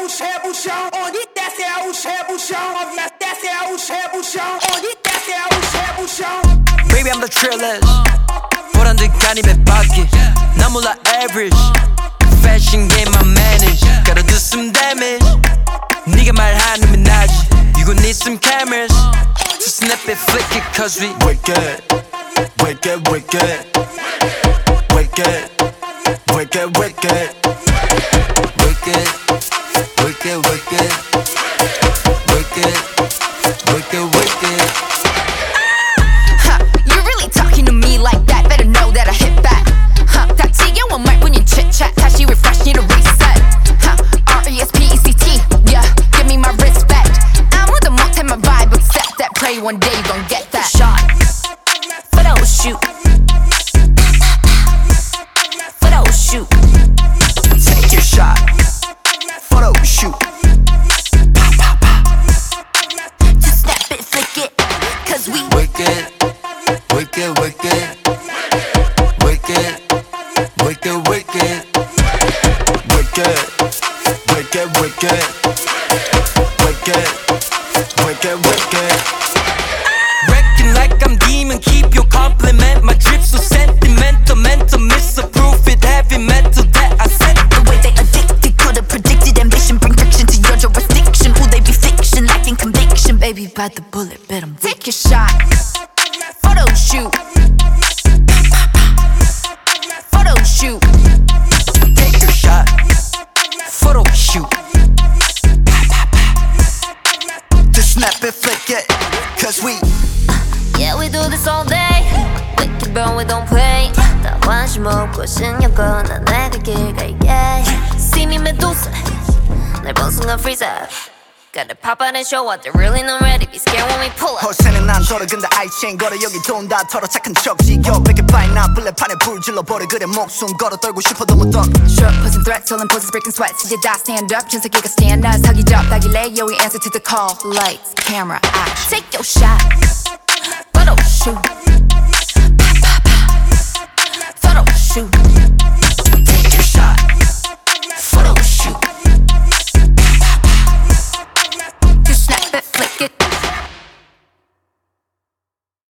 o chão, onde desce é o rebuchão, movimento desce é o rebuchão, onde desce é o rebuchão. Baby I'm the trillest 보란 듯 간이 배 밖에 난 몰라 average Fashion game I manage Gotta do some damage 네가 말하는 나지 You gon' need some cameras To snap it, flick it cause we wicked, wicked, wicked, wicked, wicked, wicked, wicked, wicked, wicked, wicked, wicked, wicked. You're really talking to me like that. Better know that I hit back. 다 지겨운 말뿐인 chit chat. 다시 refresh, need a reset. R-E-S-P-E-C-T. Yeah, give me my respect. 아무도 못해 my vibe except that. Pray one day you gon' get that shot. Photo shoot. Photo shoot. Take your shot. Photo shoot. Just snap it, flick it, cause we wicked, wicked, wicked, wicked, wicked, wicked, wicked, wicked, wicked, wicked, wicked, wicked. Wrecking like I'm demon, keep your compliment. My drip so sentimental, mental misapprove it, heavy metal that I said. the way they addicted, could've predicted ambition, bring friction to your jurisdiction. Will they be fiction, lacking conviction? Baby, bite the bullet, bet I'm take your shot. Photo shoot. Photo shoot. Take your shot. Photo shoot. Just snap it, flick it, cause we Yeah, we do this all day. Wicked but we don't play. 다 관심 없고 신경 꺼 난 내가 길 갈게. See me Medusa 날 본 순간 freeze up. Gotta pop out and show what they're really not ready. Be scared when we pull up. 허세는 난 돌아 근데 아이체인 걸어 여기 돈 다 털어 착한 척 지겨 베개 파인 나 블랙판에 불 질러버려 그래 목숨 걸어 떨고 싶어도 못 떨어 Short posing threats, holding poses, breaking sweats. 이제 다 stand up, 전세계가 stand us. 사기적 따길래, yo, we answer to the call. Lights, camera, action. Take your shot. Photo shoot. Photo shoot.